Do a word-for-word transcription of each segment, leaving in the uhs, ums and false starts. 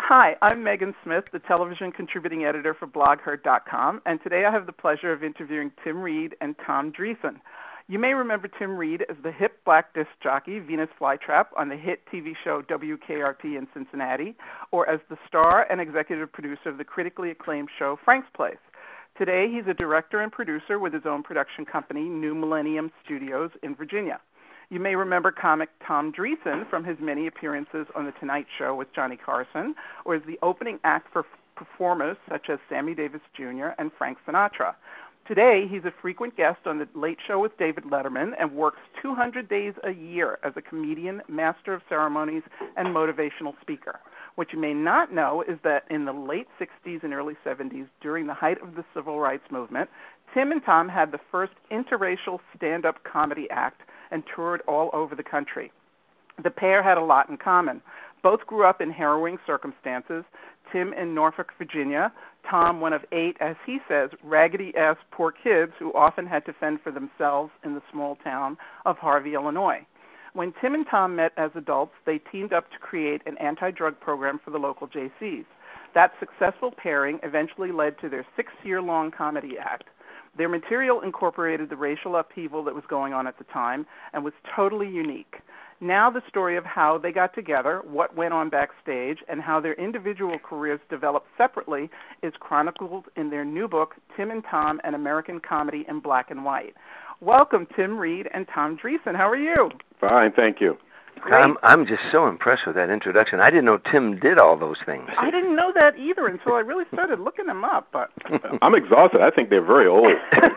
Hi, I'm Megan Smith, the television contributing editor for blog herd dot com, and today I have the pleasure of interviewing Tim Reed and Tom Dreesen. You may remember Tim Reed as the hip black disc jockey Venus Flytrap on the hit T V show W K R P in Cincinnati, or as the star and executive producer of the critically acclaimed show Frank's Place. Today, he's a director and producer with his own production company, New Millennium Studios in Virginia. You may remember comic Tom Dreesen from his many appearances on The Tonight Show with Johnny Carson, or as the opening act for performers such as Sammy Davis Junior and Frank Sinatra. Today, he's a frequent guest on The Late Show with David Letterman and works two hundred days a year as a comedian, master of ceremonies, and motivational speaker. What you may not know is that in the late sixties and early seventies, during the height of the civil rights movement, Tim and Tom had the first interracial stand-up comedy act and toured all over the country. The pair had a lot in common. Both grew up in harrowing circumstances, Tim in Norfolk, Virginia, Tom one of eight, as he says, raggedy-ass poor kids who often had to fend for themselves in the small town of Harvey, Illinois. When Tim and Tom met as adults, they teamed up to create an anti-drug program for the local J Cs. That successful pairing eventually led to their six-year-long comedy act. Their material incorporated the racial upheaval that was going on at the time and was totally unique. Now the story of how they got together, what went on backstage, and how their individual careers developed separately is chronicled in their new book, Tim and Tom, An American Comedy in Black and White. Welcome, Tim Reed and Tom Dreesen. How are you? Fine, thank you. I'm I'm just so impressed with that introduction. I didn't know Tim did all those things. I didn't know that either until I really started looking them up. But I'm exhausted. I think they're very old.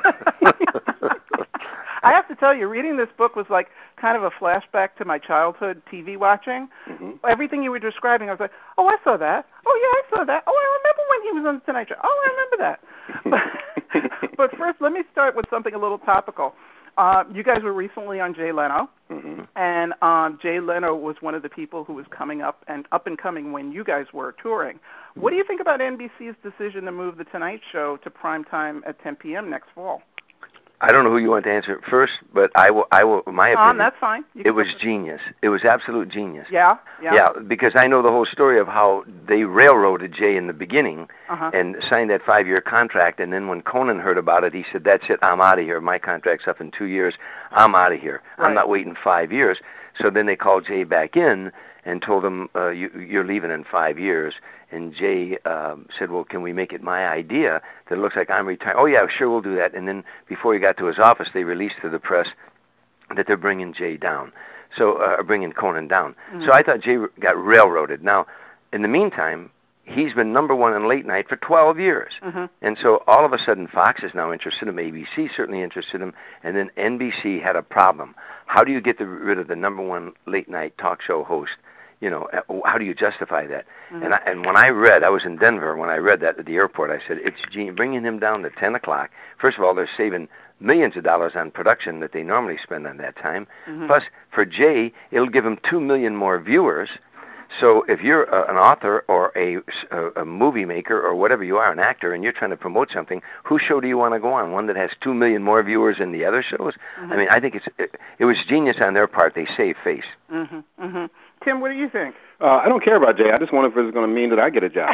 I have to tell you, reading this book was like kind of a flashback to my childhood T V watching. Mm-hmm. Everything you were describing, I was like, oh, I saw that. Oh, yeah, I saw that. Oh, I remember when he was on The Tonight Show. Oh, I remember that. but, but first, let me start with something a little topical. Uh, you guys were recently on Jay Leno, mm-hmm. and um, Jay Leno was one of the people who was coming up and up and coming when you guys were touring. Mm-hmm. What do you think about N B C's decision to move The Tonight Show to prime time at ten p.m. next fall? I don't know who you want to answer it first, but I will. I will. My opinion. Um, that's fine. It was genius. It was absolute genius. Yeah, yeah. Yeah, because I know the whole story of how they railroaded Jay in the beginning uh-huh. and signed that five-year contract, and then when Conan heard about it, he said, "That's it. I'm out of here. My contract's up in two years. I'm out of here. Right. I'm not waiting five years." So then they called Jay back in and told him, uh, you, "You're leaving in five years." And Jay um, said, well, can we make it my idea that it looks like I'm retiring? Oh, yeah, sure, we'll do that. And then before he got to his office, they released to the press that they're bringing Jay down, so uh, bringing Conan down. Mm-hmm. So I thought Jay got railroaded. Now, in the meantime, he's been number one in late night for twelve years. Mm-hmm. And so all of a sudden, Fox is now interested in him. A B C certainly interested in him. And then N B C had a problem. How do you get the, rid of the number one late night talk show host? You know, how do you justify that? Mm-hmm. And I, and when I read, I was in Denver, when I read that at the airport, I said, it's genius. Bringing him down to ten o'clock. First of all, they're saving millions of dollars on production that they normally spend on that time. Mm-hmm. Plus, for Jay, it'll give him two million more viewers. So if you're a, an author or a, a, a movie maker or whatever you are, an actor, and you're trying to promote something, whose show do you want to go on? One that has two million more viewers than the other shows? Mm-hmm. I mean, I think it's it, it was genius on their part. They saved face. Mm-hmm. Mm-hmm. Tim, what do you think? Uh, I don't care about Jay. I just wonder if it's going to mean that I get a job.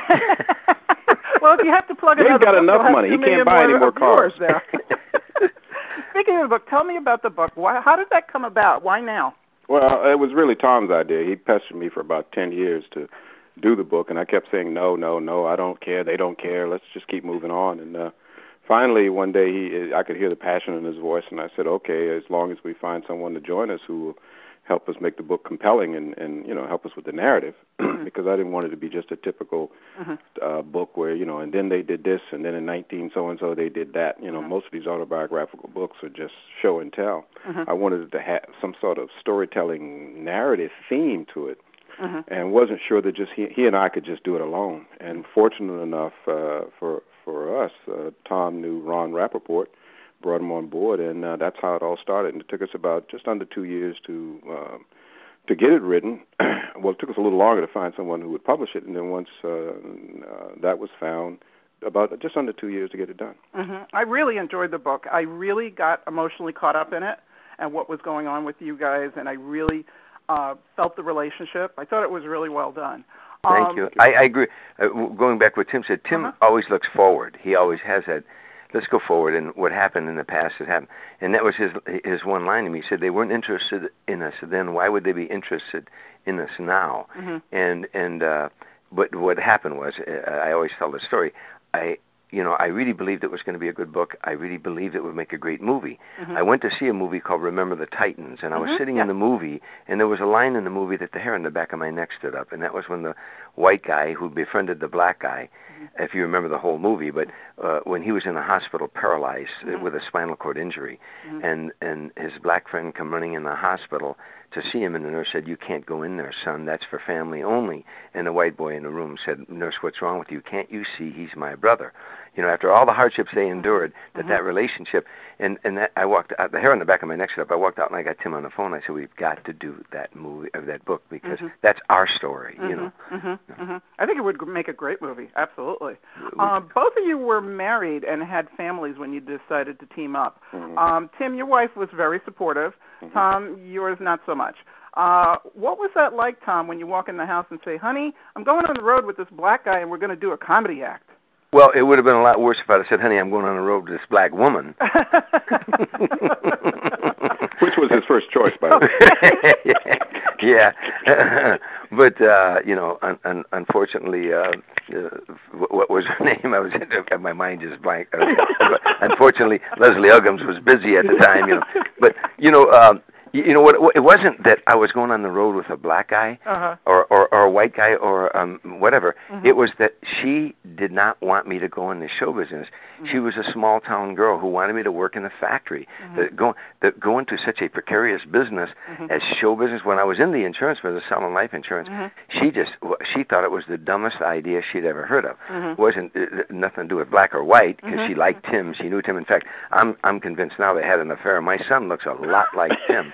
Well, if you have to plug Jay's another got book, enough money. He can't buy any more cars. There. Speaking of the book, tell me about the book. Why, how did that come about? Why now? Well, it was really Tom's idea. He pestered me for about ten years to do the book, and I kept saying, no, no, no, I don't care. They don't care. Let's just keep moving on. And uh, finally, one day, he, I could hear the passion in his voice, and I said, okay, as long as we find someone to join us who will help us make the book compelling and, and you know, help us with the narrative, because I didn't want it to be just a typical mm-hmm. uh, book where, you know, and then they did this, and then in nineteen so-and-so they did that. You know, mm-hmm. most of these autobiographical books are just show and tell. Mm-hmm. I wanted it to have some sort of storytelling narrative theme to it, mm-hmm. and wasn't sure that just he, he and I could just do it alone. And fortunate enough uh, for, for us, uh, Tom knew Ron Rappaport, brought him on board, and uh, that's how it all started. And it took us about just under two years to uh, to get it written. Well, it took us a little longer to find someone who would publish it, and then once uh, uh, that was found, about just under two years to get it done. Mm-hmm. I really enjoyed the book. I really got emotionally caught up in it and what was going on with you guys, and I really uh, felt the relationship. I thought it was really well done. Thank Um, you. I, I agree. Uh, going back to what Tim said, Tim uh-huh. always looks forward. He always has that. Let's go forward, and what happened in the past has happened. And that was his his one line to me. He said they weren't interested in us then. Why would they be interested in us now? Mm-hmm. And and uh, but what happened was, uh, I always tell the story. I you know I really believed it was going to be a good book. I really believed it would make a great movie. Mm-hmm. I went to see a movie called Remember the Titans, and I was mm-hmm. sitting yeah. in the movie, and there was a line in the movie that the hair on the back of my neck stood up, and that was when the white guy who befriended the black guy, mm-hmm. if you remember the whole movie, but uh, when he was in the hospital paralyzed mm-hmm. with a spinal cord injury, mm-hmm. and and his black friend come running in the hospital to see him, and the nurse said, "You can't go in there, son. That's for family only." And the white boy in the room said, "Nurse, what's wrong with you? Can't you see he's my brother?" You know, after all the hardships they endured, that mm-hmm. that relationship, and and that I walked out, the hair on the back of my neck stood up. I walked out and I got Tim on the phone. I said, "We've got to do that movie or that book because mm-hmm. that's our story." Mm-hmm. You know, mm-hmm. Mm-hmm. I think it would make a great movie. Absolutely. Um, both of you were married and had families when you decided to team up. Mm-hmm. Um, Tim, your wife was very supportive. Mm-hmm. Tom, yours not so much. Uh, what was that like, Tom, when you walk in the house and say, "Honey, I'm going on the road with this black guy and we're going to do a comedy act"? Well, it would have been a lot worse if I'd have said, "Honey, I'm going on the road with this black woman." Which was his first choice, by the way. Yeah. But, uh, you know, un- un- unfortunately, uh, uh, what was her name? I was my mind just blank. Unfortunately, Leslie Uggams was busy at the time, you know. But, you know, um, you know what? It wasn't that I was going on the road with a black guy uh-huh. or, or or a white guy or um, whatever. Mm-hmm. It was that she did not want me to go into show business. Mm-hmm. She was a small town girl who wanted me to work in a factory. Mm-hmm. That go that go into such a precarious business mm-hmm. as show business. When I was in the insurance business selling life insurance, mm-hmm. she just she thought it was the dumbest idea she'd ever heard of. Mm-hmm. It wasn't uh, nothing to do with black or white because mm-hmm. she liked Tim. She knew Tim. In fact, I'm I'm convinced now they had an affair. My son looks a lot like Tim.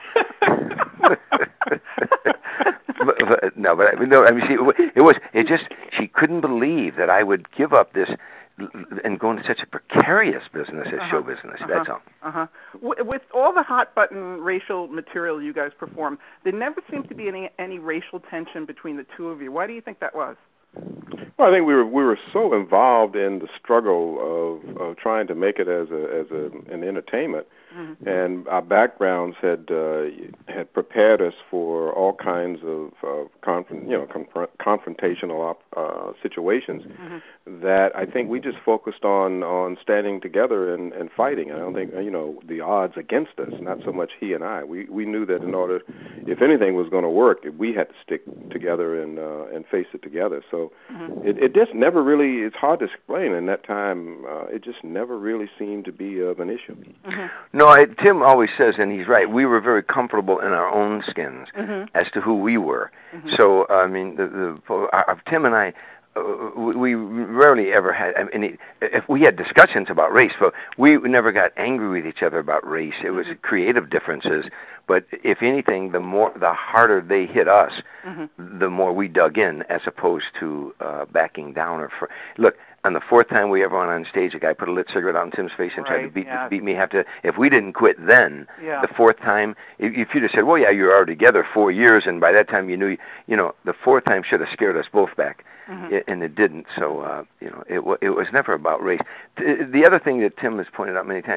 but, but, no, but no. I mean, she, it was. It just she couldn't believe that I would give up this and go into such a precarious business as uh-huh. show business. Uh-huh. That's all. Uh-huh. W- with all the hot button racial material you guys perform, there never seemed to be any any racial tension between the two of you. Why do you think that was? Well, I think we were we were so involved in the struggle of, of trying to make it as a as a, an entertainment, mm-hmm. and our backgrounds had uh, had prepared us for all kinds of uh, confront, you know confront, confrontational uh, situations. Mm-hmm. That I think we just focused on, on standing together and, and fighting. I don't think you know the odds against us. Not so much he and I. We we knew that in order, if anything was going to work, we had to stick together and uh, and face it together. So mm-hmm. it, it just never really. It's hard to explain. In that time, uh, it just never really seemed to be of an issue. Mm-hmm. No, I, Tim always says, and he's right. We were very comfortable in our own skins mm-hmm. as to who we were. Mm-hmm. So I mean, the, the our, Tim and I. Uh, we rarely ever had. I mean, if we had discussions about race, but we never got angry with each other about race. It was mm-hmm. creative differences. But if anything, the more, the harder they hit us, mm-hmm. the more we dug in, as opposed to uh, backing down. Or for, look, on the fourth time we ever went on stage, a guy put a lit cigarette on Tim's face and right, tried to beat yeah. beat me. Have to. If we didn't quit then, yeah. the fourth time, if, if you'd have said, "Well, yeah, you were already together four years, and by that time you knew," you know, the fourth time should have scared us both back. Mm-hmm. It, and it didn't. So, uh, you know, it, w- it was never about race. The, the other thing that Tim has pointed out many times,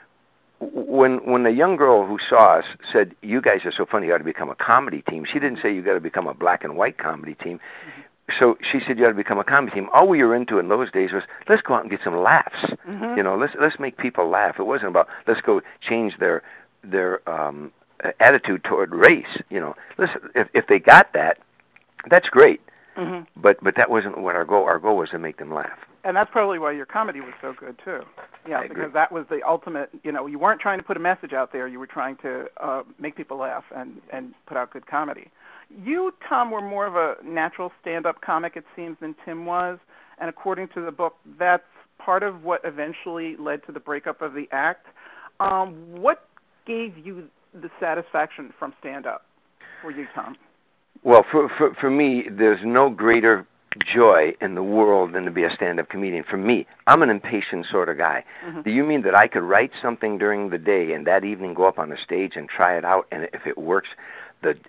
when when a young girl who saw us said, "You guys are so funny, you ought to become a comedy team," she didn't say you got to become a black and white comedy team. Mm-hmm. So she said you ought to become a comedy team. All we were into in those days was let's go out and get some laughs. Mm-hmm. You know, let's let's make people laugh. It wasn't about let's go change their their um, attitude toward race. You know, listen, if if they got that, that's great. Mm-hmm. But but that wasn't what our goal. Our goal was to make them laugh. And that's probably why your comedy was so good too. Yeah, I because agree. that was the ultimate. You know, you weren't trying to put a message out there. You were trying to uh, make people laugh and and put out good comedy. You, Tom, were more of a natural stand-up comic, it seems, than Tim was. And according to the book, that's part of what eventually led to the breakup of the act. Um, what gave you the satisfaction from stand-up for you, Tom? Well, for, for for me, there's no greater joy in the world than to be a stand-up comedian. For me, I'm an impatient sort of guy. Mm-hmm. Do you mean that I could write something during the day and that evening go up on the stage and try it out, and if it works, the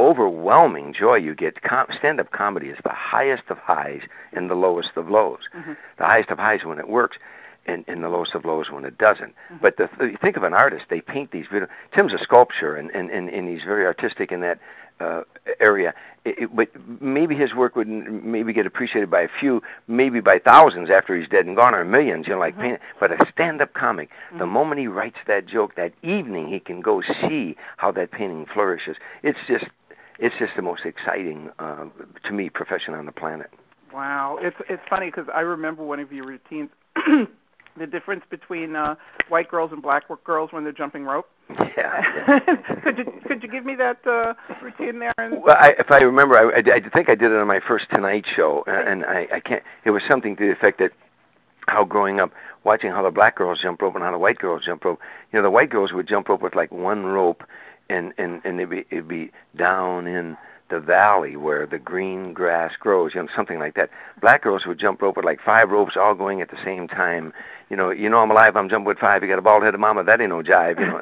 overwhelming joy you get. Com- stand-up comedy is the highest of highs and the lowest of lows. Mm-hmm. The highest of highs when it works, and, and the lowest of lows when it doesn't. Mm-hmm. But the, th- think of an artist. They paint these videos. Tim's a sculptor, and, and, and, and he's very artistic in that uh, area. It, it, but maybe his work would n- maybe get appreciated by a few, maybe by thousands after he's dead and gone, or millions, you know, like mm-hmm. paint. But a stand-up comic, mm-hmm. the moment he writes that joke, that evening he can go see how that painting flourishes. It's just, it's just the most exciting, uh, to me, profession on the planet. Wow. It's, it's funny because I remember one of your routines, the difference between uh, white girls and black girls when they're jumping rope. Yeah. could you could you give me that uh, routine there? And... Well, I, if I remember, I, I, I think I did it on my first Tonight Show, and I, I can't. It was something to the effect that how growing up, watching how the black girls jump rope and how the white girls jump rope. You know, the white girls would jump rope with like one rope, and and and it'd be it'd be down in the valley where the green grass grows, you know, something like that. Black girls would jump rope with like five ropes all going at the same time. You know, you know I'm alive, I'm jumping with five. You got a bald-headed mama, that ain't no jive, you know.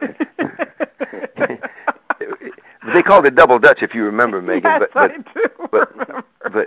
They called it double dutch, if you remember, Megan. Yes, but, but, I do but, remember.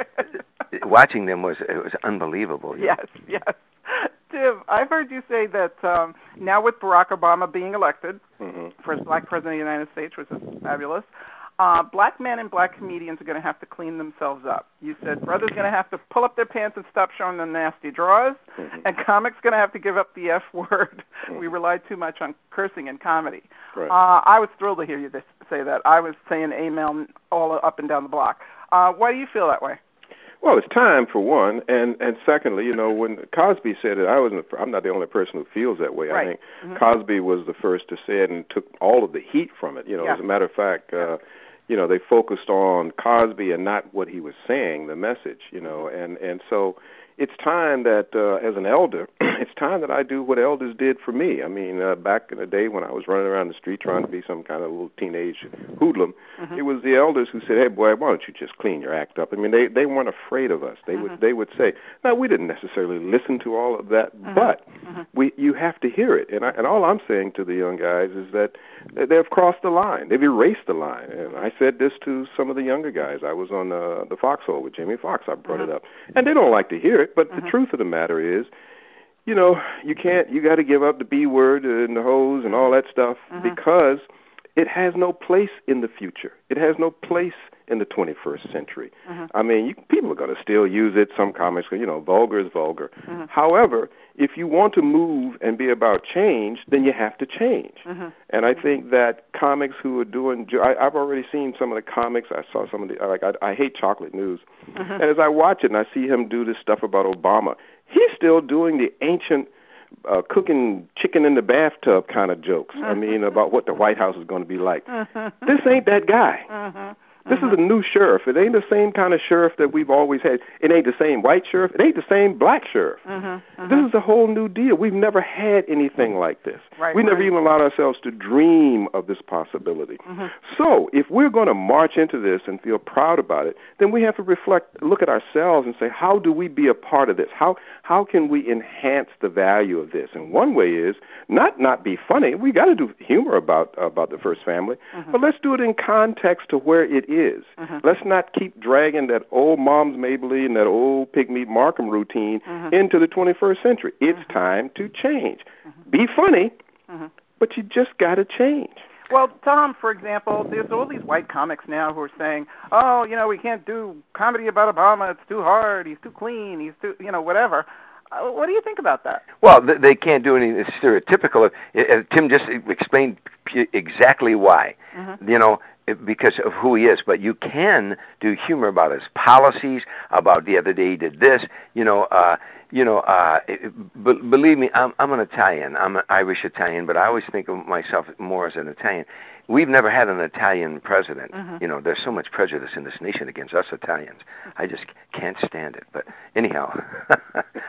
But watching them was it was unbelievable. Yes, know? yes. Tim, I've heard you say that um, now with Barack Obama being elected, mm-hmm. first black president of the United States, which is fabulous, Uh, black men and black comedians are going to have to clean themselves up. You said brothers going to have to pull up their pants and stop showing the nasty drawers, mm-hmm. and comics going to have to give up the F word. Mm-hmm. We rely too much on cursing in comedy. Right. Uh, I was thrilled to hear you this, say that. I was saying amen all up and down the block. Uh, why do you feel that way? Well, it's time for one, and and secondly, you know, when Cosby said it, I wasn't. I'm not the only person who feels that way. Right. I think mm-hmm. Cosby was the first to say it and took all of the heat from it. You know, yeah. as a matter of fact, uh, you know, they focused on Cosby and not what he was saying, the message. You know, and and so it's time that uh, as an elder, it's time that I do what elders did for me. I mean, uh, back in the day when I was running around the street trying to be some kind of little teenage hoodlum, mm-hmm. it was the elders who said, "Hey, boy, why don't you just clean your act up?" I mean, they they weren't afraid of us. They mm-hmm. would they would say, "Now, we didn't necessarily listen to all of that, mm-hmm. but mm-hmm. we you have to hear it." And I, and all I'm saying to the young guys is that they've crossed the line. They've erased the line. And I said this to some of the younger guys. I was on uh, the Foxhole with Jimmy Fox. I brought mm-hmm. it up, and they don't like to hear it. But mm-hmm. the truth of the matter is, you know, you can't. You got to give up the B word and the hoes and all that stuff mm-hmm. because it has no place in the future. It has no place in the twenty-first century. Mm-hmm. I mean, you, people are going to still use it. Some comics, you know, vulgar is vulgar. Mm-hmm. However, if you want to move and be about change, then you have to change. Mm-hmm. And I think that comics who are doing, I, I've already seen some of the comics. I saw some of the, like, I, I hate Chocolate News. Mm-hmm. And as I watch it and I see him do this stuff about Obama, he's still doing the ancient uh, cooking chicken in the bathtub kind of jokes. Mm-hmm. I mean, about what the White House is going to be like. Mm-hmm. This ain't that guy. Mm-hmm. This mm-hmm. is a new sheriff. It ain't the same kind of sheriff that we've always had. It ain't the same white sheriff. It ain't the same black sheriff. Mm-hmm. Mm-hmm. This is a whole new deal. We've never had anything like this. Right, we right. never even allowed ourselves to dream of this possibility. Mm-hmm. So if we're going to march into this and feel proud about it, then we have to reflect, look at ourselves and say, how do we be a part of this? How how can we enhance the value of this? And one way is not not be funny. We got to do humor about about the first family, mm-hmm. but let's do it in context to where it is. Mm-hmm. Let's not keep dragging that old Mom's Maybelline, that old Pigmeat Markham routine mm-hmm. into the twenty-first century. It's mm-hmm. time to change. Mm-hmm. Be funny, mm-hmm. but you just got to change. Well, Tom, for example, there's all these white comics now who are saying, oh, you know, we can't do comedy about Obama. It's too hard. He's too clean. He's too, you know, whatever. Uh, what do you think about that? Well, they can't do anything stereotypical. Uh, Tim just explained exactly why. Mm-hmm. You know, because of who he is, but you can do humor about his policies, about the other day he did this, you know, uh, you know, uh, b- believe me, I'm, I'm an Italian, I'm an Irish Italian, but I always think of myself more as an Italian. We've never had an Italian president. Mm-hmm. You know, there's so much prejudice in this nation against us Italians. I just can't stand it. But anyhow,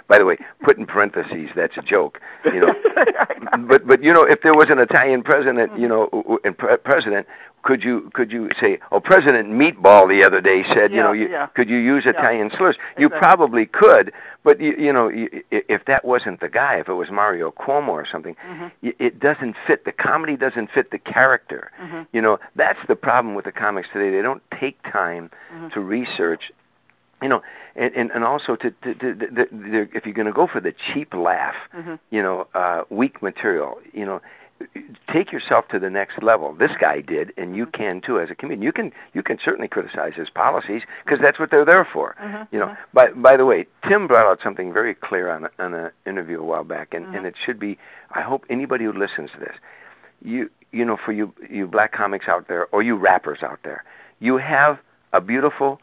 by the way, put in parentheses, that's a joke. You know, but but you know, if there was an Italian president, you know, and pre- president, could you could you say, oh, President Meatball the other day said, yeah, you know, you, yeah. could you use Italian yeah. slurs? Exactly. You probably could, but you, you know, you, if that wasn't the guy, if it was Mario Cuomo or something, mm-hmm. it doesn't fit. The comedy doesn't fit the character. Mm-hmm. You know, that's the problem with the comics today. They don't take time mm-hmm. to research. You know, and, and, and also to, to, to, to, to if you're going to go for the cheap laugh, mm-hmm. you know, uh, weak material, you know, take yourself to the next level. This guy did, and you can too as a comedian. You can you can certainly criticize his policies because that's what they're there for. Mm-hmm. You know. Mm-hmm. By by the way, Tim brought out something very clear on a, on an interview a while back, and, mm-hmm. and it should be. I hope anybody who listens to this, you you know, for you you black comics out there or you rappers out there, you have a beautiful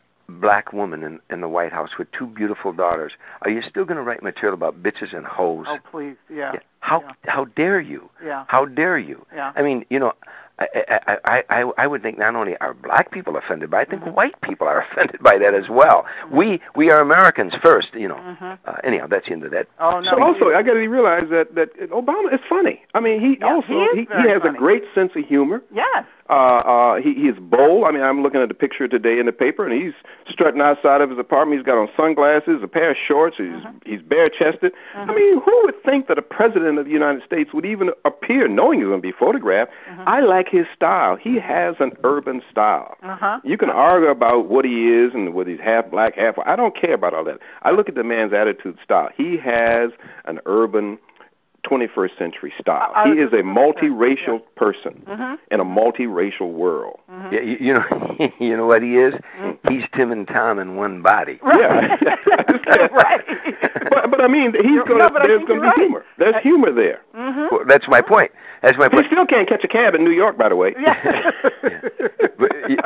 black woman in, in the White House with two beautiful daughters. Are you still going to write material about bitches and hoes? Oh, please, yeah. yeah. How yeah. how dare you? Yeah. How dare you? Yeah. I mean, you know, I, I I I I would think not only are black people offended by it, I think mm-hmm. white people are offended by that as well. Mm-hmm. We we are Americans first, you know. Mm-hmm. Uh, anyhow, that's the end of that. Oh no. So also, I got to realize that that Obama is funny. I mean, he yeah, also he, he, he has funny. a great sense of humor. Yes. Uh, uh, he, he is bold. I mean, I'm looking at the picture today in the paper, and he's strutting outside of his apartment. He's got on sunglasses, a pair of shorts. He's mm-hmm. he's bare-chested. Mm-hmm. I mean, who would think that a president of the United States would even appear, knowing he's going to be photographed? Mm-hmm. I like his style. He has an urban style. Uh-huh. You can argue about what he is and whether he's half black, half white. I don't care about all that. I look at the man's attitude style. He has an urban twenty-first century style. I, I he is a multiracial yeah. person mm-hmm. in a multiracial world. Mm-hmm. Yeah, you, you know, you know what he is? Mm-hmm. He's Tim and Tom in one body. Right. Yeah, right. But, but I mean, he's You're, gonna, no, there's going to be right. humor. There's humor there. Mm-hmm. Well, that's my point. That's my point. He still can't catch a cab in New York, by the way. Yeah. yeah. But,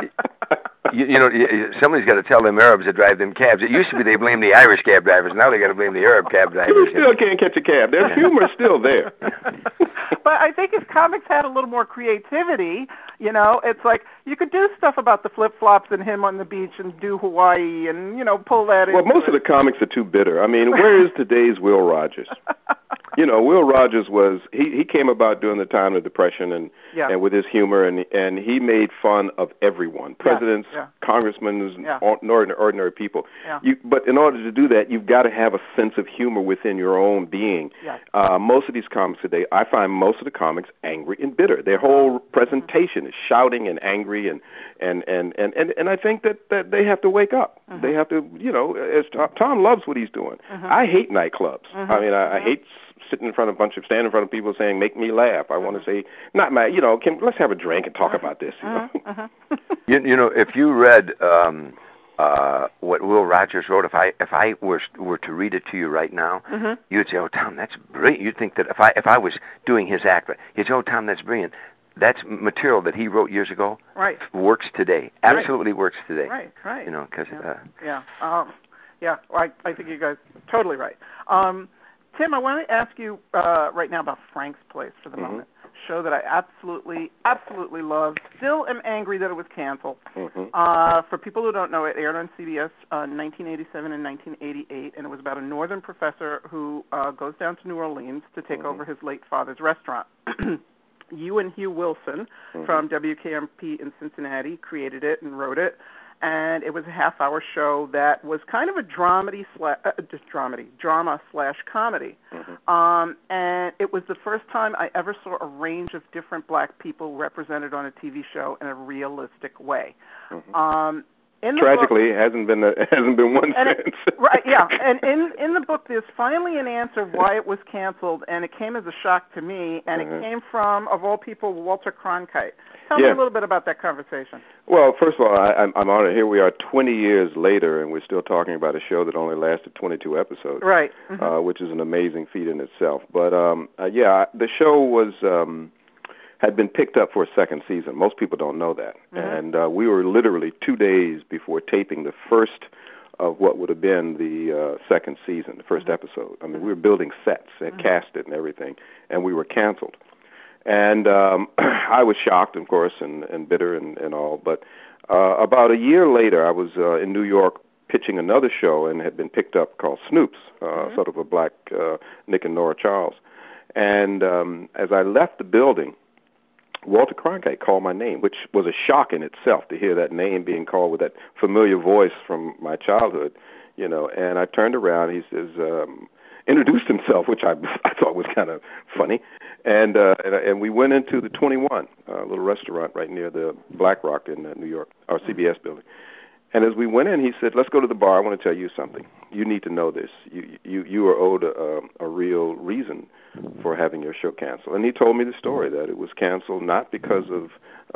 you, you know, somebody's got to tell them Arabs that drive them cabs. It used to be they blame the Irish cab drivers. Now they got to blame the Arab cab drivers. You still can't catch a cab. There's humor still there. But I think if comics had a little more creativity, you know, it's like you could do stuff about the flip-flops and him on the beach and do Hawaii and, you know, pull that in. Well, most it. of the comics are too bitter. I mean, where is today's Will Rogers? You know, Will Rogers was he, he came about during the time of the Depression and yeah. and with his humor and and he made fun of everyone, presidents, yeah. Yeah. congressmen, yeah. ordinary, ordinary people. Yeah. You, but in order to do that, you've got to have a sense of humor within your own being. Yeah. Uh, most of these comics today, I find most of the comics angry and bitter. Their whole presentation mm-hmm. is shouting and angry and and and and and, and I think that, that they have to wake up. Mm-hmm. They have to, you know, as Tom, Tom loves what he's doing. Mm-hmm. I hate nightclubs. Mm-hmm. I mean, I, I hate sitting in front of a bunch of, standing in front of people saying, make me laugh. I want to say, not my, you know, can, let's have a drink and talk about this. You know, uh-huh. you, you know if you read um, uh, what Will Rogers wrote, if I if I were were to read it to you right now, mm-hmm. you'd say, oh, Tom, that's brilliant. You'd think that if I if I was doing his act, you'd say, oh, Tom, that's brilliant. That's material that he wrote years ago. Right. Works today. Absolutely right. works today. Right, right. You know, because... Yeah, uh, yeah. Um, yeah. Well, I, I think you guys are totally right. Um, Tim, I want to ask you uh, right now about Frank's Place for the mm-hmm. moment. Show that I absolutely, absolutely love. Still am angry that it was canceled. Mm-hmm. Uh, for people who don't know, it aired on C B S uh, nineteen eighty-seven and nineteen eighty-eight, and it was about a northern professor who uh, goes down to New Orleans to take mm-hmm. over his late father's restaurant. You and Hugh Wilson mm-hmm. from W K M P in Cincinnati created it and wrote it. And it was a half-hour show that was kind of a dramedy slash, uh, just dramedy, drama slash comedy. Mm-hmm. Um, and it was the first time I ever saw a range of different black people represented on a T V show in a realistic way. Mm-hmm. Um, in the Tragically, book, it hasn't been a, hasn't been one and since. It, right, yeah. And in in the book, there's finally an answer why it was canceled, and it came as a shock to me. And mm-hmm. it came from, of all people, Walter Cronkite. Tell yeah. me a little bit about that conversation. Well, first of all, I, I'm, I'm honored. Here we are twenty years later, and we're still talking about a show that only lasted twenty-two episodes. Right. Mm-hmm. Uh, which is an amazing feat in itself. But, um, uh, yeah, the show was um, had been picked up for a second season. Most people don't know that. Mm-hmm. And uh, we were literally two days before taping the first of what would have been the uh, second season, the first mm-hmm. episode. I mean, we were building sets, and mm-hmm. cast it and everything, and we were canceled. And um, I was shocked, of course, and, and bitter and, and all. But uh, about a year later, I was uh, in New York pitching another show and had been picked up called Snoops, uh, mm-hmm. sort of a black uh, Nick and Nora Charles. And um, as I left the building, Walter Cronkite called my name, which was a shock in itself to hear that name being called with that familiar voice from my childhood, you know. And I turned around. He says, um, introduced himself, which I I thought was kind of funny, and uh, and, and we went into the twenty-one, a little restaurant right near the Black Rock in uh, New York, our C B S building. And as we went in, he said, "Let's go to the bar. I want to tell you something. You need to know this. You you you are owed a, a real reason for having your show canceled." And he told me the story that it was canceled not because of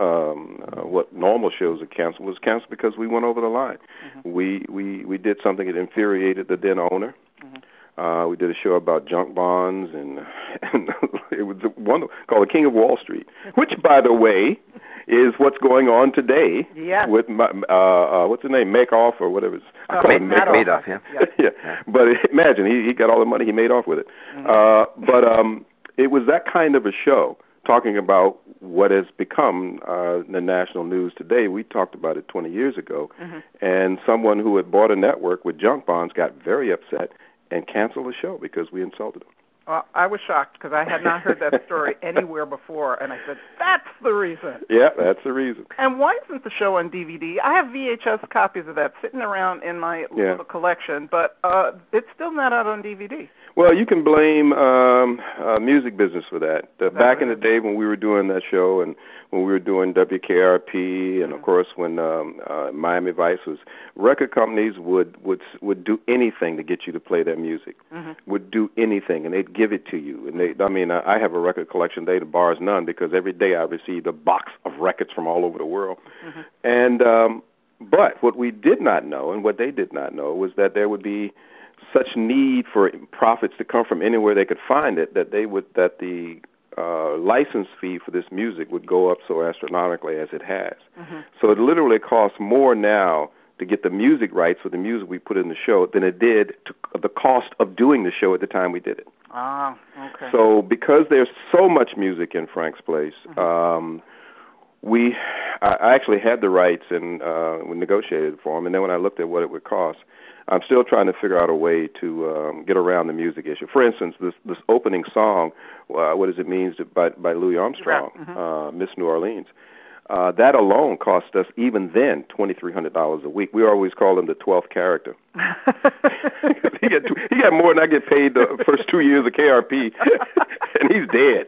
um, uh, what normal shows are canceled. It was canceled because we went over the line. Mm-hmm. We we we did something that infuriated the then owner. Mm-hmm. Uh, we did a show about junk bonds, and, and it was one called The King of Wall Street, which, by the way, is what's going on today yes. with my, uh, uh, what's his name, Madoff or whatever. It's, I call it Madoff. Madoff, yeah. yeah. yeah. But imagine he he got all the money he made off with it. Mm-hmm. Uh, but um, it was that kind of a show talking about what has become uh, the national news today. We talked about it twenty years ago, mm-hmm. and someone who had bought a network with junk bonds got very upset and canceled the show because we insulted him. Well, I was shocked because I had not heard that story anywhere before, and I said, that's the reason. Yeah, that's the reason. And why isn't the show on D V D? I have V H S copies of that sitting around in my yeah. little collection, but uh, it's still not out on D V D. Well, you can blame um, uh, music business for that. Uh, back in the day when we were doing that show and when we were doing W K R P and, of course, when um, uh, Miami Vice was, record companies would, would would do anything to get you to play their music, mm-hmm. would do anything, and they'd give it to you. And they, I mean, I have a record collection today, the bar is none, because every day I received a box of records from all over the world. Mm-hmm. And um, but what we did not know and what they did not know was that there would be such need for profits to come from anywhere they could find it that they would that the uh, license fee for this music would go up so astronomically as it has. Mm-hmm. So it literally costs more now to get the music rights for the music we put in the show than it did to the cost of doing the show at the time we did it. Ah, okay. So because there's so much music in Frank's Place, mm-hmm. um, we I actually had the rights and uh, we negotiated for them, and then when I looked at what it would cost, I'm still trying to figure out a way to um, get around the music issue. For instance, this this opening song, uh, "What Does It Mean" to, by by Louis Armstrong, yeah. mm-hmm. uh, Miss New Orleans. Uh, that alone cost us, even then, twenty-three hundred dollars a week. We always call him the twelfth character. he, got two, he got more than I get paid the first two years of K R P, and he's dead.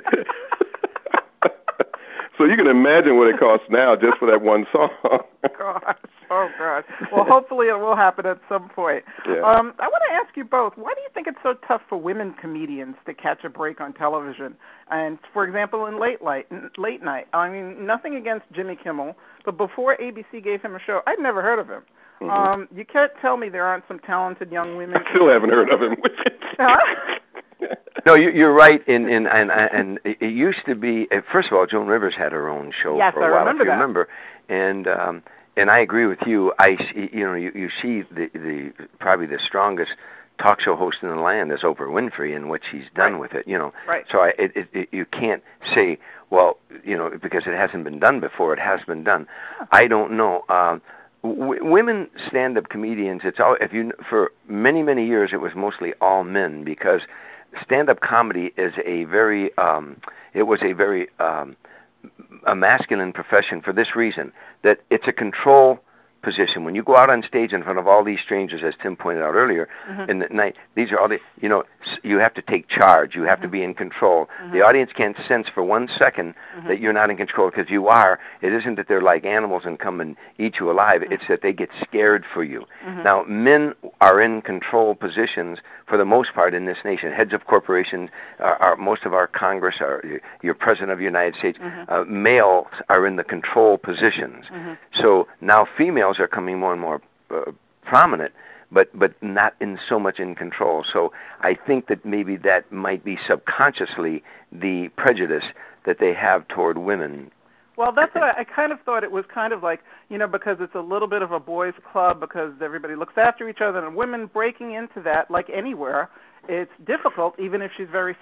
So you can imagine what it costs now just for that one song. Gosh, oh, gosh. Well, hopefully it will happen at some point. Yeah. Um, I want to ask you both, why do you think it's so tough for women comedians to catch a break on television? And, for example, in late, light, late night, I mean, nothing against Jimmy Kimmel, but before A B C gave him a show, I'd never heard of him. Mm-hmm. Um, you can't tell me there aren't some talented young women. I still haven't heard of him. Huh? No, you, you're right. In in and and it used to be. First of all, Joan Rivers had her own show yes, for a I while, remember if you that. remember. And um, and I agree with you. I you know you, you see the the probably the strongest talk show host in the land is Oprah Winfrey and what she's done right. with it. You know. Right. So I it, it, it you can't say well you know because it hasn't been done before. It has been done. Huh. I don't know. Um, w- women stand-up comedians. It's all if you for many many years it was mostly all men because stand-up comedy is a very, um, it was a very um, a masculine profession for this reason, that it's a control position. When you go out on stage in front of all these strangers, as Tim pointed out earlier, mm-hmm. in the night, these are all the, you know, you have to take charge. You have mm-hmm. to be in control. Mm-hmm. The audience can't sense for one second mm-hmm. that you're not in control because you are. It isn't that they're like animals and come and eat you alive. Mm-hmm. It's that they get scared for you. Mm-hmm. Now, men are in control positions for the most part in this nation. Heads of corporations, are, are most of our Congress, are your President of the United States, mm-hmm. uh, males are in the control positions. Mm-hmm. So now females are coming more and more uh, prominent, but but not in so much in control. So I think that maybe that might be subconsciously the prejudice that they have toward women. Well, that's what I, I kind of thought. It was kind of like, you know, because it's a little bit of a boys' club because everybody looks after each other, and women breaking into that, like anywhere, it's difficult even if she's very funny.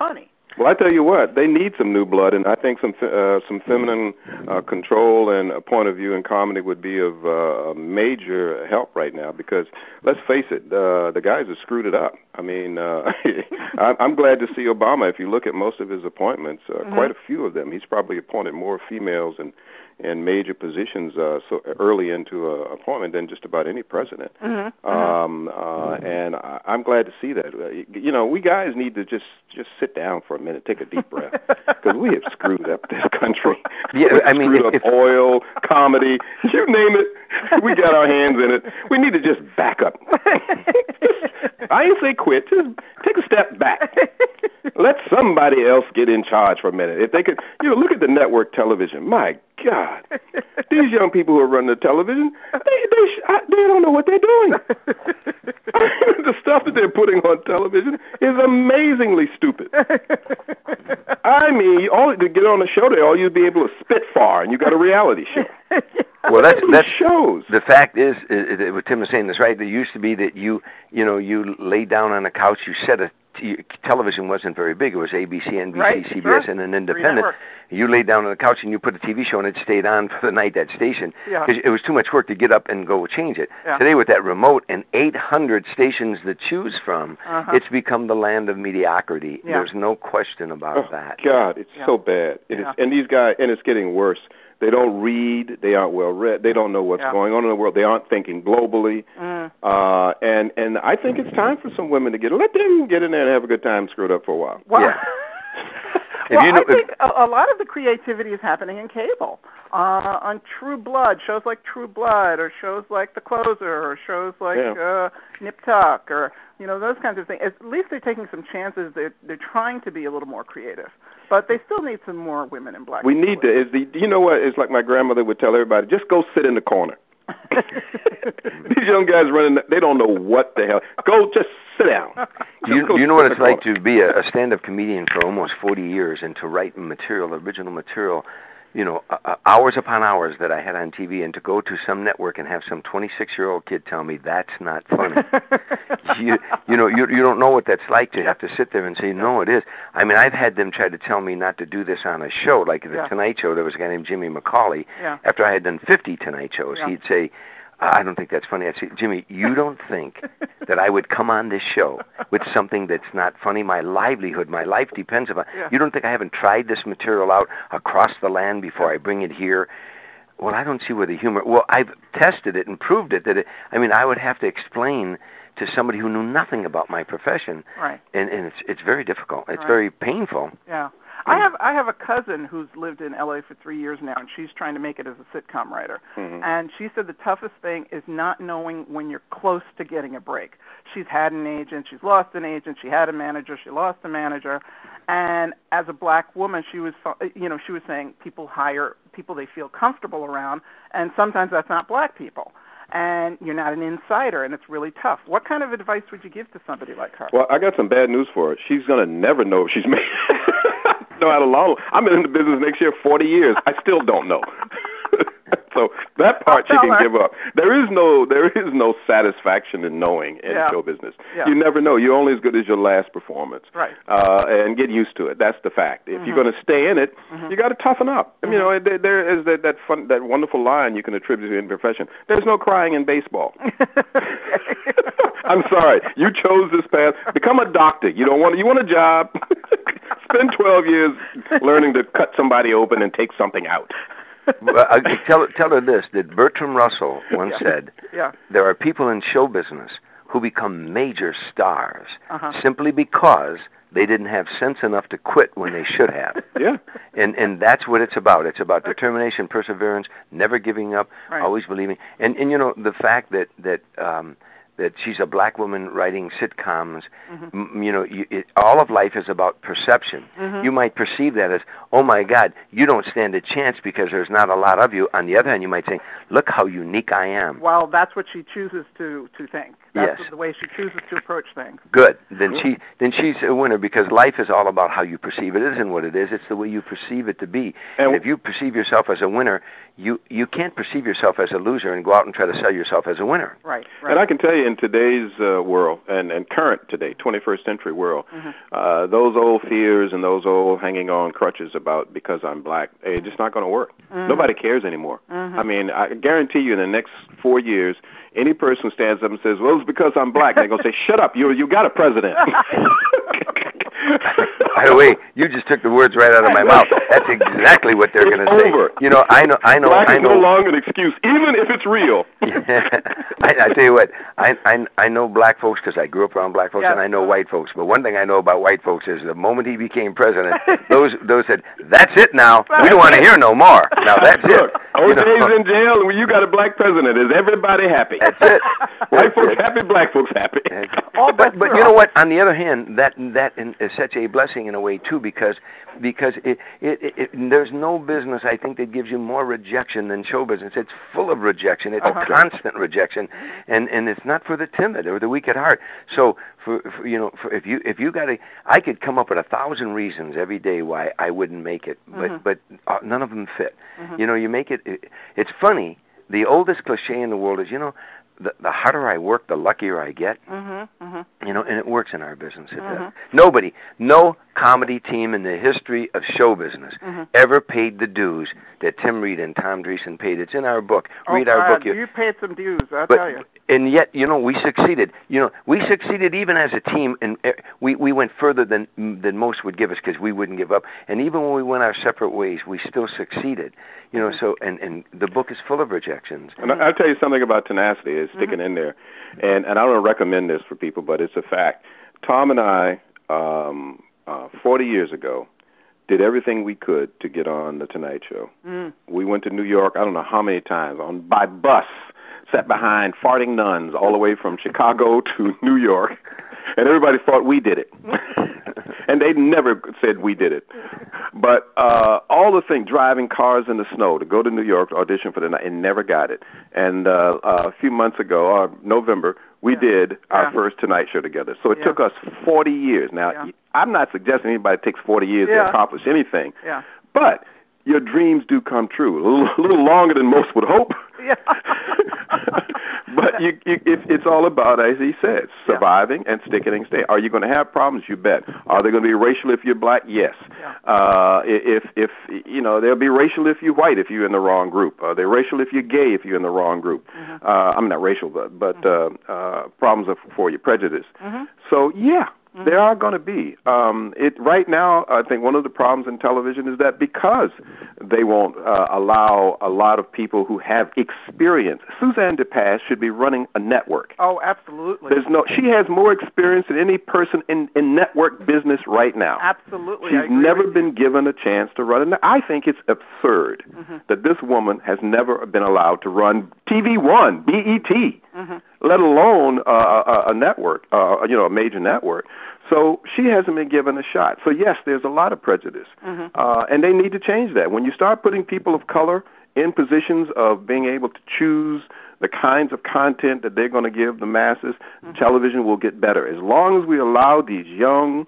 Well, I tell you what, they need some new blood, and I think some uh, some feminine uh, control and a point of view in comedy would be of uh, major help right now. Because let's face it, uh, the guys have screwed it up. I mean, uh, I'm glad to see Obama. If you look at most of his appointments, uh, mm-hmm. quite a few of them, he's probably appointed more females and in major positions uh, so early into a appointment than just about any president. Mm-hmm. Um, uh, and I, I'm glad to see that. Uh, you know, we guys need to just just sit down for a minute, take a deep breath, because we have screwed up this country. Yeah, I mean, screwed if, up oil, comedy, you name it. We got our hands in it. We need to just back up. I ain't say quit. Just take a step back. Let somebody else get in charge for a minute. If they could, you know, look at the network television. My God, these young people who are running the television, they they they don't know what they're doing. The stuff that they're putting on television is amazingly stupid. I mean, all to get on a show there, all you'd be able to spit far, and you got a reality show. Well, that's that's shows. The fact is, is, is, what Tim was saying is right. There used to be that you, you know, you lay down on a couch, you set a t- television wasn't very big. It was A B C, N B C, right, C B S, sure. and an independent. You laid down on the couch and you put a T V show, and it stayed on for the night, that station, because yeah. it was too much work to get up and go change it. Yeah. Today, with that remote and eight hundred stations to choose from, uh-huh. it's become the land of mediocrity. Yeah. There's no question about oh, that. God, it's yeah. so bad. It yeah. is, and these guys, and it's getting worse. They don't read. They aren't well read. They don't know what's yeah. going on in the world. They aren't thinking globally. Mm. Uh, and and I think it's time for some women to get let them get in there and have a good time, screwed up for a while. Well, yeah. well you know, I think a, a lot of the creativity is happening in cable. Uh, on True Blood, shows like True Blood, or shows like The Closer, or shows like yeah. uh, Nip Tuck, or you know those kinds of things. At least they're taking some chances. They're they're trying to be a little more creative, but they still need some more women in black. We need to. Is the you know what? It's like my grandmother would tell everybody: just go sit in the corner. These young guys running, they don't know what the hell. Go, just sit down. Do you, do you know what it's like to be a, a stand-up comedian for almost forty years and to write material, original material, you know, uh, hours upon hours that I had on T V, and to go to some network and have some twenty-six-year-old kid tell me that's not funny. you you know, you you don't know what that's like to yeah. have to sit there and say, no, it is. I mean, I've had them try to tell me not to do this on a show, like the yeah. Tonight Show. There was a guy named Jimmy McCauley. Yeah. After I had done fifty Tonight Shows, yeah. he'd say, I don't think that's funny. I'd say, Jimmy, you don't think that I would come on this show with something that's not funny? My livelihood, my life depends upon it. Yeah. You don't think I haven't tried this material out across the land before I bring it here? Well, I don't see where the humor... Well, I've tested it and proved it. That it, I mean, I would have to explain to somebody who knew nothing about my profession. Right. And, and it's it's very difficult. It's right. very painful. Yeah. I have I have a cousin who's lived in L A for three years now, and she's trying to make it as a sitcom writer. Mm-hmm. And she said the toughest thing is not knowing when you're close to getting a break. She's had an agent, she's lost an agent, she had a manager, she lost a manager, and as a black woman, she was you know she was saying people hire people they feel comfortable around, and sometimes that's not black people. And you're not an insider, and it's really tough. What kind of advice would you give to somebody like her? Well, I got some bad news for her. She's going to never know if she's made know how to long. I've been in the business next year forty years. I still don't know. So that part she can her. give up. There is no there is no satisfaction in knowing in yeah. show business. Yeah. You never know. You're only as good as your last performance. Right. Uh, and get used to it. That's the fact. If mm-hmm. you're going to stay in it, mm-hmm. you got to toughen up. Mm-hmm. You know, there, there is that that fun, that wonderful line you can attribute to in profession. There's no crying in baseball. I'm sorry. You chose this path. Become a doctor. You don't want you want a job. Spend twelve years learning to cut somebody open and take something out. Well, I, tell, tell her this, that Bertram Russell once yeah. said, yeah. there are people in show business who become major stars uh-huh. simply because they didn't have sense enough to quit when they should have. Yeah. And and that's what it's about. It's about determination, perseverance, never giving up, right. always believing. And, and you know, the fact that, that um, that she's a black woman writing sitcoms, mm-hmm. m- you know, you, it, all of life is about perception. Mm-hmm. You might perceive that as, oh my God, you don't stand a chance because there's not a lot of you. On the other hand, you might say, look how unique I am. Well, that's what she chooses to, to think. That's Yes. the way she chooses to approach things. Good. Then she then she's a winner, because life is all about how you perceive it. It isn't what it is. It's the way you perceive it to be. And And if you perceive yourself as a winner, you you can't perceive yourself as a loser and go out and try to sell yourself as a winner. Right. Right. And I can tell you, in today's uh, world, and, and current today, twenty-first century world, mm-hmm. uh, those old fears and those old hanging on crutches about because I'm black, it's just not going to work. Mm-hmm. Nobody cares anymore. Mm-hmm. I mean, I guarantee you, in the next four years, any person who stands up and says, "Well, it's because I'm black," they're going to say, "Shut up! You you got a president." By the way, you just took the words right out of my mouth. That's exactly what they're going to say. Over. You know, I know, I know, black I is know. no longer an excuse, even if it's real. I, I tell you what, I I, I know black folks because I grew up around black folks, Yes. and I know white folks. But one thing I know about white folks is the moment he became president, those those said, "That's it now. We don't want to hear no more." Now that's Look, it. O You J's know? in jail, and when you got a black president, is everybody happy? That's it. White That's folks it. happy, black folks happy. All but bets but are you know off. what? On the other hand, that that in, is such a blessing in a way too, because because it, it, it, it there's no business I think that gives you more rejection than show business. It's full of rejection. It's Uh-huh. constant rejection, and and it's not for the timid or the weak at heart. So for, for you know, for if you if you got to, I could come up with a thousand reasons every day why I wouldn't make it, but Mhm. but uh, none of them fit. Mhm. You know, you make it, it. It's funny. The oldest cliche in the world is, you know, the, the harder I work, the luckier I get. Mm-hmm. Mm-hmm. You know, and it works in our business. It does. Mhm. Nobody, no comedy team in the history of show business Mhm. ever paid the dues that Tim Reed and Tom Dreesen paid. It's in our book. Oh, Read our God, book. You, you paid some dues, I'll but, tell you. and yet, you know, we succeeded. You know, we succeeded even as a team, and uh, we we went further than than most would give us because we wouldn't give up. And even when we went our separate ways, we still succeeded. You know, so and and the book is full of rejections. And I, I'll tell you something about tenacity. It's sticking Mm-hmm. in there. And and I don't recommend this for people, but it's a fact. Tom and I, um, uh, forty years ago, did everything we could to get on the Tonight Show. Mm. We went to New York, I don't know how many times, on by bus, sat behind farting nuns all the way from Chicago to New York, and everybody thought we did it. And they never said we did it. But uh, all the things, driving cars in the snow to go to New York to audition for the night, and never got it. And uh, uh, a few months ago, uh, November, we Yeah. did our Yeah. first Tonight Show together. So it Yeah. took us forty years. Now, Yeah. I'm not suggesting anybody takes forty years Yeah. to accomplish anything. Yeah. But your dreams do come true. A little, a little longer than most would hope. Yeah. But you, you, it, it's all about, as he says, Yeah. surviving and sticking and staying. Are you going to have problems? You bet. Are they going to be racial if you're black? Yes. Yeah. Uh, if, if you know, they'll be racial if you're white if you're in the wrong group. Are they racial if you're gay if you're in the wrong group? Mhm. Uh, I'm not racial, but but Mm-hmm. uh, uh, problems are for you, prejudice. Mhm. So yeah. Mhm. There are going to be. Um, it right now, I think one of the problems in television is that because they won't uh, allow a lot of people who have experience. Suzanne DePass should be running a network. Oh, absolutely. There's no. She has more experience than any person in, in network business right now. Absolutely. I She's agree never with been you. given a chance to run. And I think it's absurd Mhm. that this woman has never been allowed to run T V One, B E T, Mhm. let alone uh, a, a network, uh, you know, a major network. So she hasn't been given a shot. So yes, there's a lot of prejudice, Mhm. uh, and they need to change that. When you start putting people of color in positions of being able to choose the kinds of content that they're going to give the masses, Mhm. television will get better. As long as we allow these young,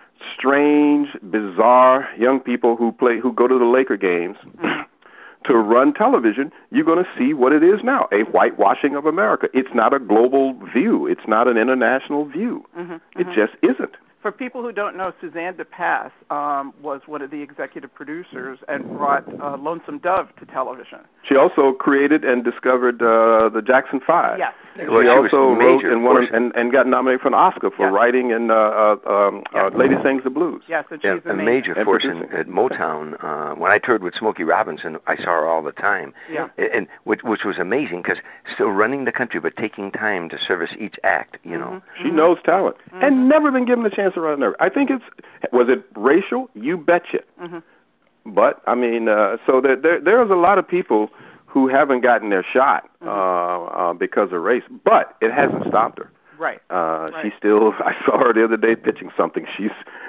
strange, bizarre young people who play, who go to the Laker games. Mhm. To run television, you're going to see what it is now, a whitewashing of America. It's not a global view. It's not an international view. Mhm. It Mhm. just isn't. For people who don't know, Suzanne DePass um, was one of the executive producers and brought uh, Lonesome Dove to television. She also created and discovered uh, the Jackson Five. Yes. Well, she she was also wrote major and, won, portion. and, and got nominated for an Oscar for Yes. writing in uh, uh, um, Yes. uh, Lady Sings the Blues. Yes, and Yeah, she's a amazing. major And force in, producing. at Motown. Uh, when I toured with Smokey Robinson, I saw her all the time, Yeah. and, and which, which was amazing because still running the country but taking time to service each act. You know, Mhm. She Mhm. knows talent Mhm. and never been given a chance to run a network. I think it's, was it racial? You betcha. Mhm. But, I mean, uh, so there, there there's a lot of people who haven't gotten their shot uh, Mhm. uh, because of race, but it hasn't stopped her. Right. Uh, Right. She still, I saw her the other day pitching something. She's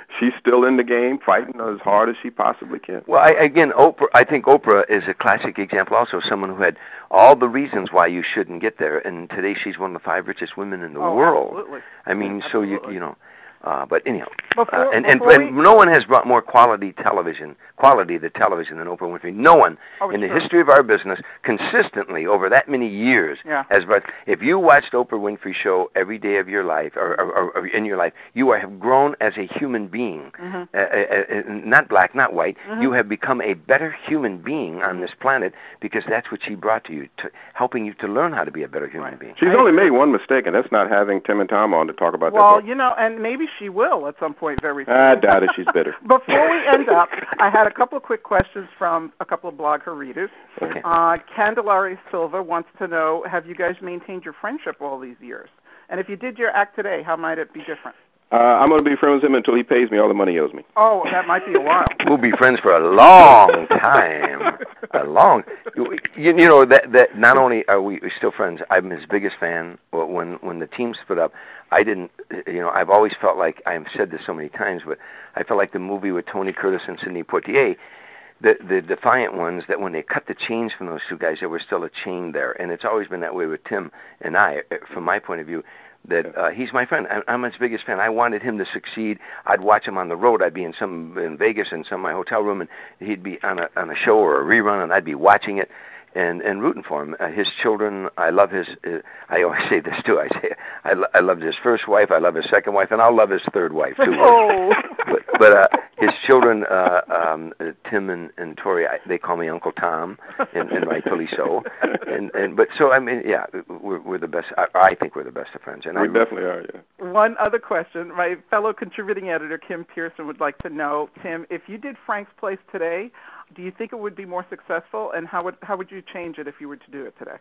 she's still in the game, fighting as hard as she possibly can. Well, I, again, Oprah. I think Oprah is a classic example. Also, someone who had all the reasons why you shouldn't get there, and today she's one of the five richest women in the oh, world. Absolutely. I mean, absolutely. so you you know. Uh, but anyhow, before, uh, and, and, and and no one has brought more quality television, quality to television than Oprah Winfrey. No one oh, in the true. history of our business consistently over that many years yeah. has brought. If you watched Oprah Winfrey show every day of your life, or, or, or in your life, you are, have grown as a human being. Mm-hmm. Uh, uh, uh, not black, not white. Mm-hmm. You have become a better human being on this planet because that's what she brought to you, to helping you to learn how to be a better human right. being. She's only made one mistake, and that's not having Tim and Tom on to talk about well, that book. Well, you know, and maybe she will at some point very soon. I doubt it. She's bitter. Before we end up, I had a couple of quick questions from a couple of Blog Her readers. Okay. Uh, Candelaria Silva wants to know, have you guys maintained your friendship all these years? And if you did your act today, how might it be different? Uh, I'm going to be friends with him until he pays me all the money he owes me. Oh, that might be a while. We'll be friends for a long time. A long, you, you know that that not only are we still friends, I'm his biggest fan. When when the team split up, I didn't, you know, I've always felt like, I've said this so many times, but I felt like the movie with Tony Curtis and Sidney Poitier, the the Defiant Ones, that when they cut the chains from those two guys, there was still a chain there, and it's always been that way with Tim and I, from my point of view. That uh, he's my friend. I'm his biggest fan. I wanted him to succeed. I'd watch him on the road. I'd be in some in Vegas in some my hotel room, and he'd be on a on a show or a rerun, and I'd be watching it and and rooting for him. Uh, his children, I love his. Uh, I always say this too. I say I, lo- I loved his first wife. I love his second wife, and I'll love his third wife too. Oh. But but uh, his children, uh, um, uh, Tim and, and Tori, I, they call me Uncle Tom, and, and rightfully so. And and but so I mean, yeah, we're we're the best. I, I think we're the best of friends. And we I, definitely are. Yeah. One other question. My fellow contributing editor, Kim Pearson, would like to know, Tim, if you did Frank's Place today, do you think it would be more successful, and how would how would you change it if you were to do it today?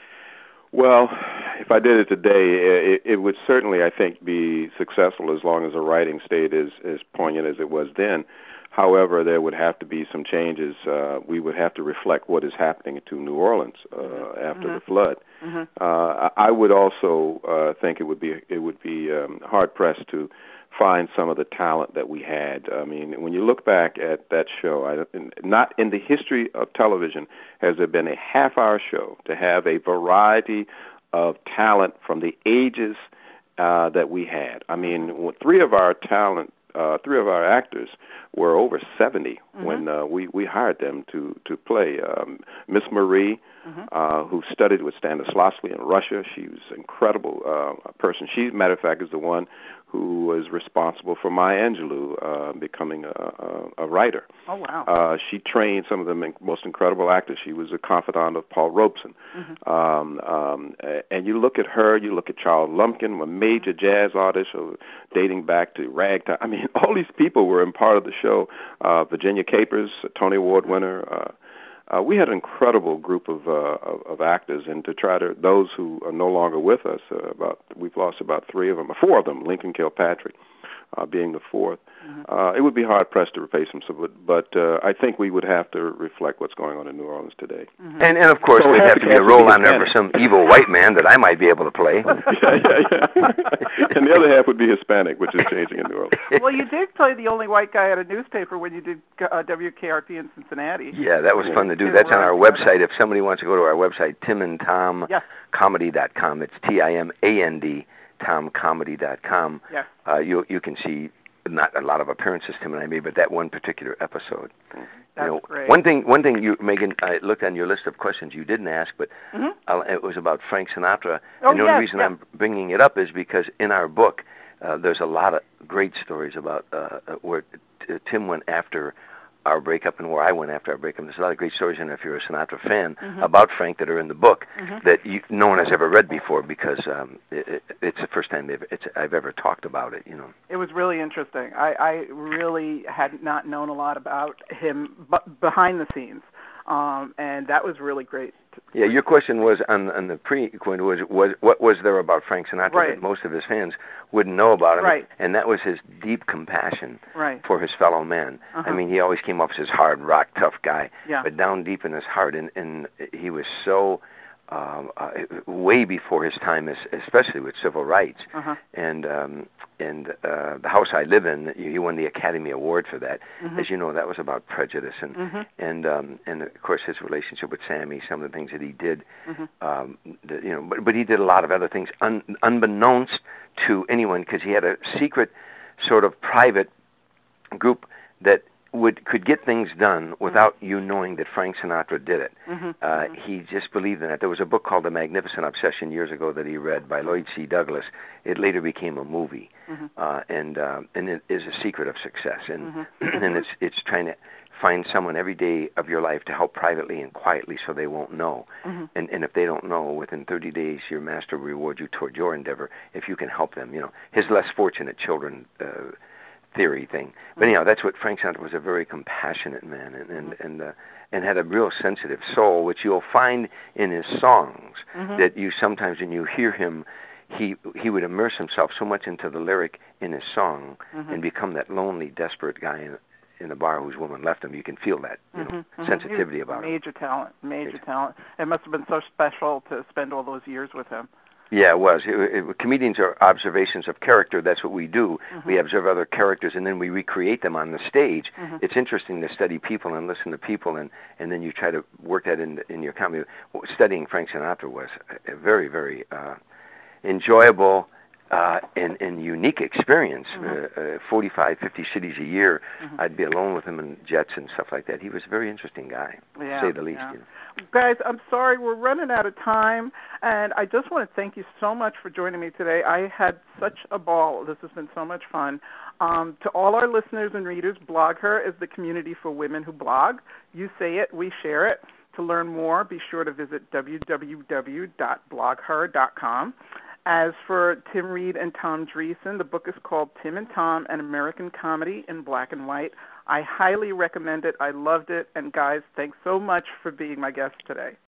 Well, if I did it today, it, it would certainly, I think, be successful as long as the writing stayed as, as poignant as it was then. However, there would have to be some changes. Uh, we would have to reflect what is happening to New Orleans uh, after mm-hmm. the flood. Mm-hmm. Uh, I would also uh, think it would be it would be um, hard pressed to find some of the talent that we had. I mean, when you look back at that show, I, not in the history of television has there been a half-hour show to have a variety of talent from the ages uh, that we had. I mean, three of our talent, uh, three of our actors were over seventy mm-hmm. when uh, we we hired them to to play. Um, Miss Marie, mm-hmm. uh, who studied with Stanislavski in Russia, she was an incredible uh, person. She, matter of fact, is the one who was responsible for Maya Angelou uh, becoming a, a, a writer. Oh, wow. Uh, she trained some of the most incredible actors. She was a confidant of Paul Robeson. Mm-hmm. Um, um, and you look at her, you look at Charles Lumpkin, a major jazz artist uh, dating back to ragtime. I mean, all these people were in part of the show. Uh, Virginia Capers, a Tony Award winner. Uh, Uh, we had an incredible group of, uh, of of actors, and to try to those who are no longer with us, uh, about we've lost about three of them, four of them. Lincoln Kilpatrick uh, being the fourth. Mm-hmm. Uh, it would be hard pressed to replace him, so, but, but uh, I think we would have to reflect what's going on in New Orleans today. Mm-hmm. And and of course so there'd have to be a role on there for some evil white man that I might be able to play. yeah, yeah, yeah. And the other half would be Hispanic, which is changing in New Orleans. Well, you did play the only white guy at a newspaper when you did uh, W K R P in Cincinnati. Yeah, that was fun to do. That's on our website. If somebody wants to go to our website, tim and tom comedy dot com. It's T I M A N D, tom comedy dot com. Yeah. Uh, you you can see not a lot of appearances Tim and I made, but that one particular episode. That's you know, great. One thing, one thing you, Megan, I looked on your list of questions you didn't ask, but mm-hmm. uh, it was about Frank Sinatra. Oh, and the yes, only reason yes. I'm bringing it up is because in our book, uh, there's a lot of great stories about uh, where t- Tim went after our breakup and where I went after our breakup. There's a lot of great stories in there if you're a Sinatra fan mm-hmm. about Frank that are in the book mm-hmm. that you, no one has ever read before because um, it, it, it's the first time they've, it's, I've ever talked about it. You know, it was really interesting. I, I really had not known a lot about him but behind the scenes, um, and that was really great. Yeah, your question was on, on the pre-point was, was what was there about Frank Sinatra right. that most of his fans wouldn't know about him, right. and that was his deep compassion right. for his fellow man. Uh-huh. I mean, he always came off as this hard rock, tough guy, yeah. but down deep in his heart, and, and he was so um, uh, way before his time, as, especially with civil rights. Uh-huh. And um, and uh, The House I Live In, he won the Academy Award for that. Mm-hmm. As you know, that was about prejudice, and mm-hmm. and um, and of course his relationship with Sammy, some of the things that he did, mm-hmm. um, the, you know, but but he did a lot of other things un, unbeknownst to anyone, because he had a secret, sort of private group that would could get things done without you knowing that Frank Sinatra did it. Mm-hmm. Uh, he just believed in it. There was a book called The Magnificent Obsession years ago that he read by Lloyd C. Douglas. It later became a movie, mm-hmm. uh, and uh, and it is a secret of success. And mm-hmm. and it's it's trying to find someone every day of your life to help privately and quietly, so they won't know. Mm-hmm. And and if they don't know, within thirty days, your master will reward you toward your endeavor if you can help them. You know, his less fortunate children. Uh, theory thing. But anyhow, that's what Frank Sinatra was, a very compassionate man, and and mm-hmm. and, uh, and had a real sensitive soul, which you'll find in his songs. Mm-hmm. That you sometimes, when you hear him, he he would immerse himself so much into the lyric in his song, mm-hmm. and become that lonely, desperate guy in in a bar whose woman left him. You can feel that, you know, mm-hmm. sensitivity about major him. Major talent, major, major talent. It must have been so special to spend all those years with him. Yeah, it was. It, it, comedians are observations of character. That's what we do. Mm-hmm. We observe other characters, and then we recreate them on the stage. Mm-hmm. It's interesting to study people and listen to people, and, and then you try to work that in, in your comedy. Studying Frank Sinatra was a, a very, very uh, enjoyable uh, and, and unique experience. Mm-hmm. Uh, uh, forty-five, fifty cities a year. Mm-hmm. I'd be alone with him in jets and stuff like that. He was a very interesting guy, yeah, to say the least. Yeah. You know. Guys, I'm sorry, we're running out of time, and I just want to thank you so much for joining me today. I had such a ball. This has been so much fun. Um, to all our listeners and readers, BlogHer is the community for women who blog. You say it, we share it. To learn more, be sure to visit w w w dot blog her dot com. As for Tim Reed and Tom Dreesen, the book is called Tim and Tom, An American Comedy in Black and White. I highly recommend it. I loved it. And guys, thanks so much for being my guest today.